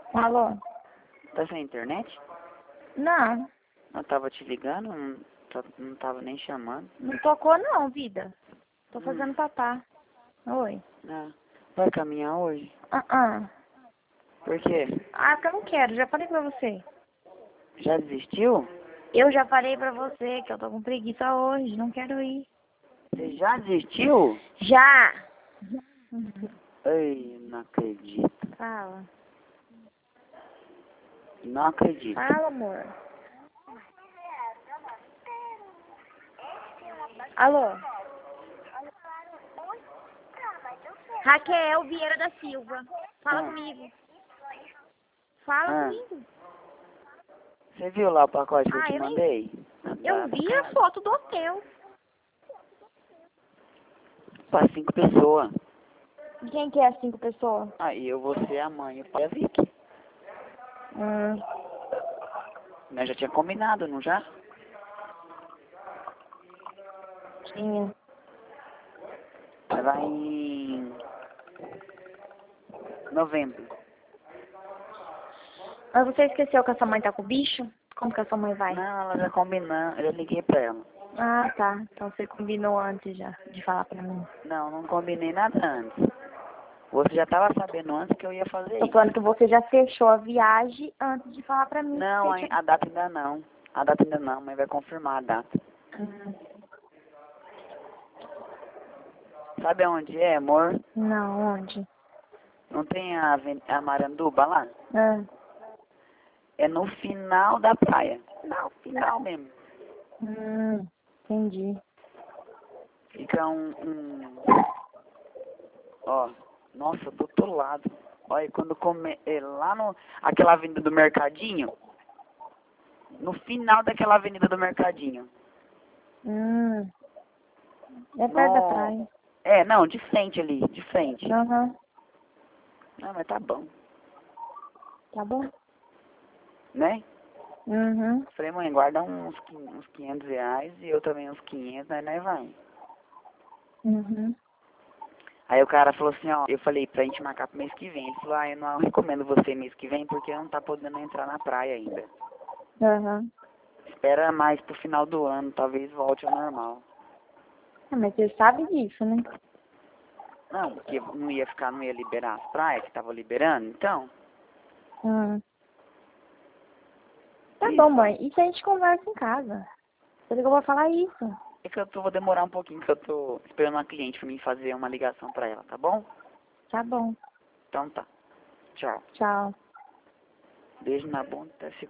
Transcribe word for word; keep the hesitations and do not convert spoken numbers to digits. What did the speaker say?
Alô? Tá sem internet? Não, Eu tava te ligando, não, tá- não tava nem chamando. não tocou não, vida. Tô Hum. fazendo papá. Oi. Ah, vai caminhar hoje? Ah, ah. Por quê? Ah, que eu não quero, já falei pra você. Já desistiu? Eu já falei pra você que eu tô com preguiça hoje, não quero ir. Você já desistiu? Já! Ai, não acredito. Fala. Não acredito. Fala, amor. Alô? Raquel Vieira da Silva. Fala Ah. comigo. Fala Ah. comigo. Você viu lá o pacote que eu Ah, te eu nem mandei? Eu vi a foto do hotel. Pra cinco pessoas. Quem que é as cinco pessoas? Aí eu, você, a mãe e o pai e a Vicky. Hum. Nós já tinha combinado, não já? Tinha. Vai lá em novembro. Mas você esqueceu que a sua mãe tá com o bicho? Como que a sua mãe vai? Não, ela já combinou, eu já liguei pra ela. Ah, tá. Então você combinou antes já de falar pra mim. Não, não combinei nada antes. Você já tava sabendo antes que eu ia fazer Tô isso. falando que você já fechou a viagem antes de falar pra mim. Não, Você a, tinha- a data ainda não. A data ainda não, mas vai confirmar a data. Hum. Sabe aonde é, amor? Não, onde? Não tem a, aven- a Maranduba lá? Ah. É no final da praia. Não, final mesmo. Hum, entendi. Fica um, um... Ó, nossa, do outro lado. Olha, quando come... É lá no... Aquela avenida do Mercadinho. No final daquela avenida do Mercadinho. Hum. É perto da No... praia. É, não, de frente ali, de frente. Aham. Ah, mas tá bom, Tá bom? né? Uhum. Falei, mãe, guarda uns, quin- uns quinhentos reais e eu também uns quinhentos, aí nós vai. Uhum. Aí o cara falou assim, ó, eu falei pra gente marcar pro mês que vem. Ele falou, ah, eu não recomendo você mês que vem porque não tá podendo entrar na praia ainda. Aham. Espera mais pro final do ano, talvez volte ao normal. Ah, mas você sabe disso, né? Não, porque não ia ficar, não ia liberar as praias que tava liberando, então. Hum. Tá Isso. bom, mãe. Isso a gente conversa em casa. Você ligou pra falar isso. É que eu tô, vou demorar um pouquinho, que eu tô esperando uma cliente pra mim fazer uma ligação pra ela, tá bom? Tá bom. Então tá. Tchau. Tchau. Beijo na bunda, até segunda.